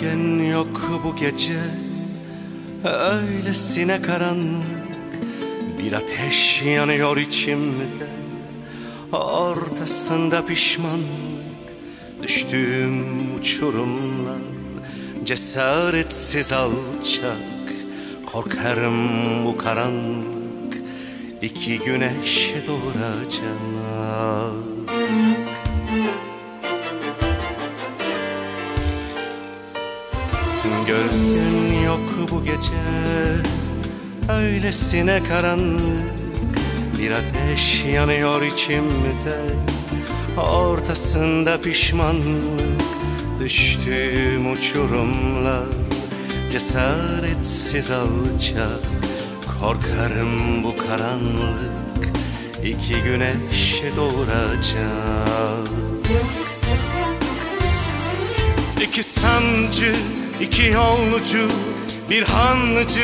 Gölgen yok bu gece, öylesine karanlık. Bir ateş yanıyor içimde, ortasında pişmanlık. Düştüğüm uçurumlar, cesaretsiz alçak. Korkarım bu karanlık iki güneş doğuracak. Gölgen yok bu gece, öylesine karanlık. Bir ateş yanıyor içimde, ortasında pişmanlık. Düştüğüm uçurumlar, cesaretsiz alçak. Korkarım bu karanlık iki güneş doğuracak. İki sancı, iki yolcu, bir hancı.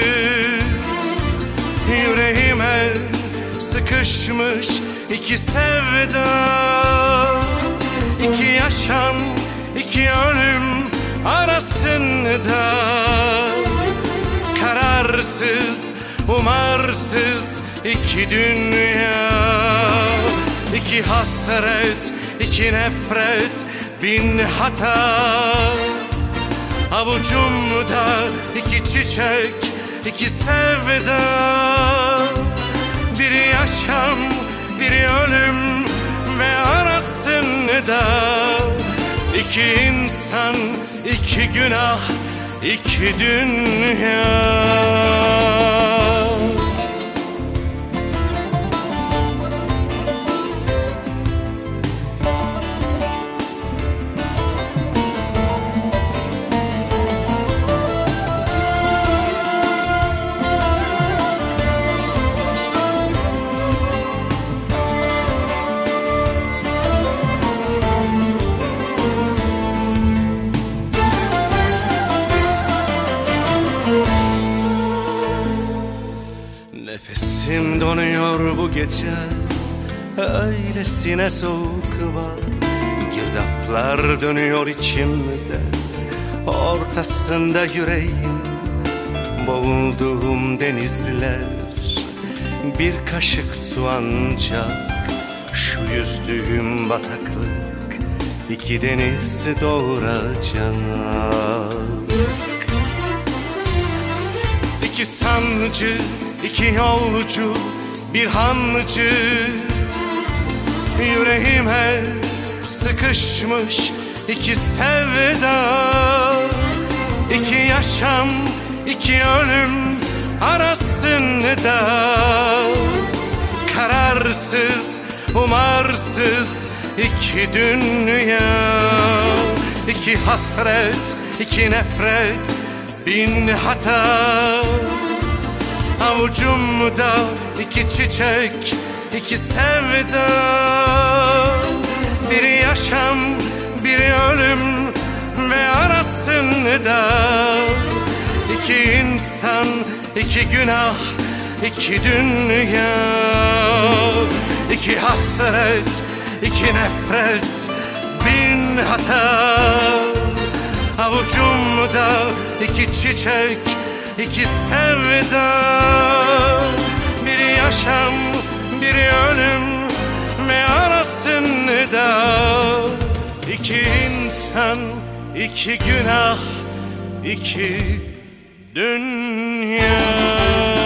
Yüreğime sıkışmış iki sevda. İki yaşam, iki ölüm arasında. Kararsız, umarsız iki dünya. İki hasret, iki nefret, bin hata. Avucumda iki çiçek, iki sevda. Biri yaşam, biri ölüm ve arasında iki insan, iki günah, iki dünya. Nefesim donuyor bu gece, öylesine soğuk var. Girdaplar dönüyor içimde, ortasında yüreğim. Boğulduğum denizler, bir kaşık su ancak. Şu yüzdüğüm bataklık iki deniz doğuracak. İki sancı, İki yolcu, bir hancı. Yüreğime sıkışmış iki sevda. İki yaşam, iki ölüm arasında. Kararsız, umarsız iki dünya. İki hasret, iki nefret, bin hata. Avucumda iki çiçek, iki sevda. Biri yaşam, biri ölüm ve arasında iki insan, iki günah, iki dünya. İki hasret, iki nefret, bin hata. Avucumda iki çiçek, İki sevda. Biri yaşam, biri ölüm ve arasında iki insan, iki günah, iki dünya.